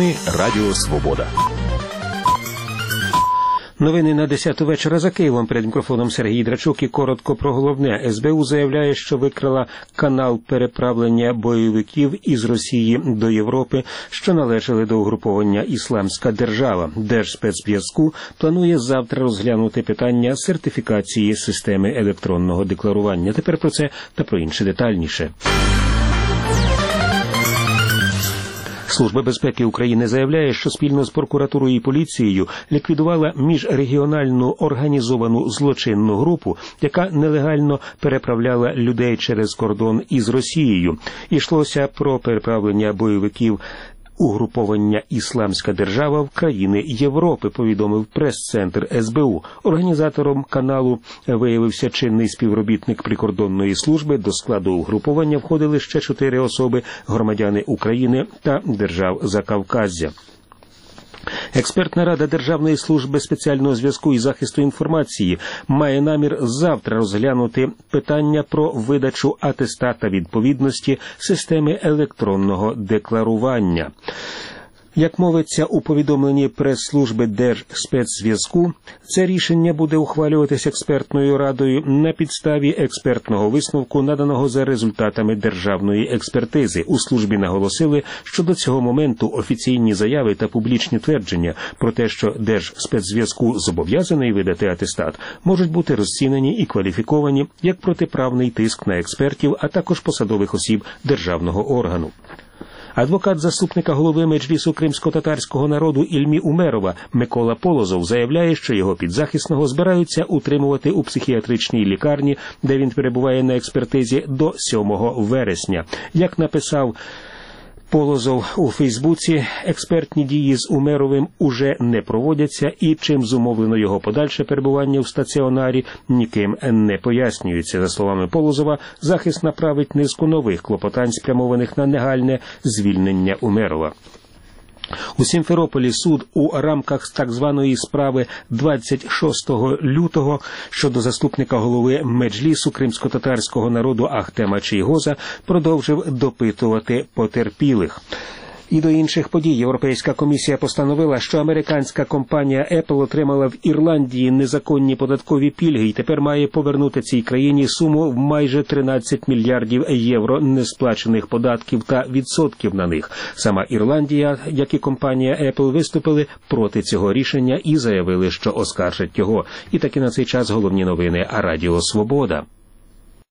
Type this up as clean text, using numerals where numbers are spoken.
Новини Радіо Свобода. Новини на 10-ту вечора за Києвом. Перед мікрофоном Сергій Драчук і коротко про головне. СБУ заявляє, що викрила канал переправлення бойовиків із Росії до Європи, що належали до угруповання «Ісламська держава». Держспецзв'язку планує завтра розглянути питання сертифікації системи електронного декларування. Тепер про це та про інше детальніше. Служба безпеки України заявляє, що спільно з прокуратурою і поліцією ліквідувала міжрегіональну організовану злочинну групу, яка нелегально переправляла людей через кордон із Росією. Йшлося про переправлення бойовиків угруповання «Ісламська держава» в країни Європи, повідомив прес-центр СБУ. Організатором каналу виявився чинний співробітник прикордонної служби. До складу угруповання входили ще 4 особи, громадяни України та держав Закавказзя. Експертна рада Державної служби спеціального зв'язку і захисту інформації має намір завтра розглянути питання про видачу атестата відповідності системи електронного декларування. Як мовиться у повідомленні прес-служби Держспецзв'язку, це рішення буде ухвалюватися експертною радою на підставі експертного висновку, наданого за результатами державної експертизи. У службі наголосили, що до цього моменту офіційні заяви та публічні твердження про те, що Держспецзв'язку зобов'язаний видати атестат, можуть бути розцінені і кваліфіковані як протиправний тиск на експертів, а також посадових осіб державного органу. Адвокат заступника голови Меджлісу кримсько-татарського народу Ільмі Умерова Микола Полозов заявляє, що його підзахисного збираються утримувати у психіатричній лікарні, де він перебуває на експертизі, до 7 вересня. Як написав Полозов у Фейсбуці, експертні дії з Умеровим уже не проводяться і чим зумовлено його подальше перебування в стаціонарі, ніким не пояснюється. За словами Полозова, захист направить низку нових клопотань, спрямованих на негайне звільнення Умерова. У Сімферополі суд у рамках так званої справи 26 лютого щодо заступника голови Меджлісу кримсько-татарського народу Ахтема Чийгоза продовжив допитувати потерпілих. І до інших подій. Європейська комісія постановила, що американська компанія Apple отримала в Ірландії незаконні податкові пільги і тепер має повернути цій країні суму в майже 13 мільярдів євро несплачених податків та відсотків на них. Сама Ірландія, як і компанія Apple, виступили проти цього рішення і заявили, що оскаржать його. І таки на цей час головні новини Радіо Свобода.